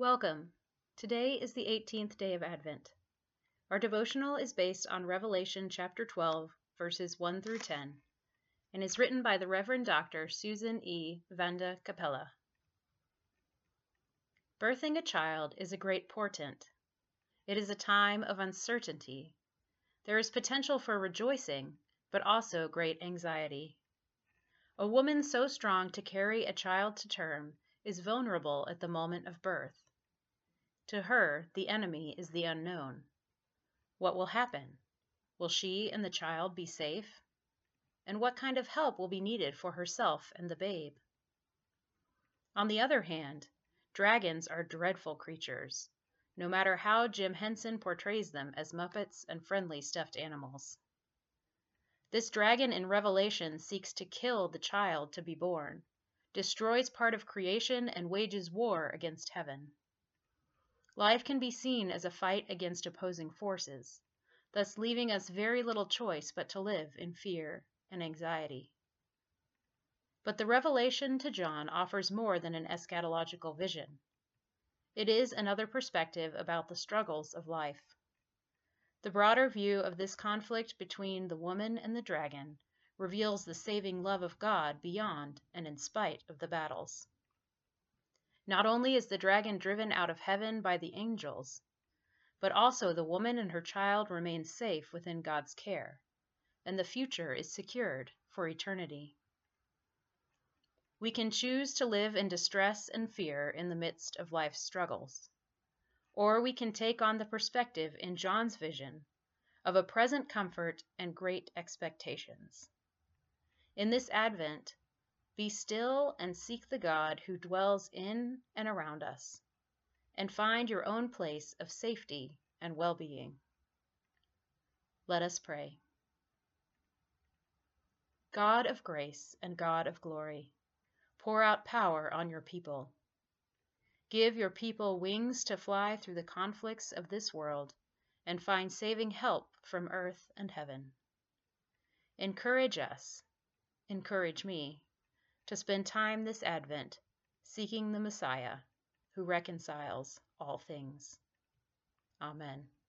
Welcome. Today is the 18th day of Advent. Our devotional is based on Revelation chapter 12, verses 1 through 10, and is written by the Reverend Dr. Susan E. Vanda Capella. Birthing a child is a great portent. It is a time of uncertainty. There is potential for rejoicing, but also great anxiety. A woman so strong to carry a child to term is vulnerable at the moment of birth. To her, the enemy is the unknown. What will happen? Will she and the child be safe? And what kind of help will be needed for herself and the babe? On the other hand, dragons are dreadful creatures, no matter how Jim Henson portrays them as Muppets and friendly stuffed animals. This dragon in Revelation seeks to kill the child to be born, destroys part of creation, and wages war against heaven. Life can be seen as a fight against opposing forces, thus leaving us very little choice but to live in fear and anxiety. But the revelation to John offers more than an eschatological vision. It is another perspective about the struggles of life. The broader view of this conflict between the woman and the dragon reveals the saving love of God beyond and in spite of the battles. Not only is the dragon driven out of heaven by the angels, but also the woman and her child remain safe within God's care, and the future is secured for eternity. We can choose to live in distress and fear in the midst of life's struggles, or we can take on the perspective in John's vision of a present comfort and great expectations. In this Advent, be still and seek the God who dwells in and around us, and find your own place of safety and well-being. Let us pray. God of grace and God of glory, pour out power on your people. Give your people wings to fly through the conflicts of this world and find saving help from earth and heaven. Encourage us, encourage me, to spend time this Advent seeking the Messiah who reconciles all things. Amen.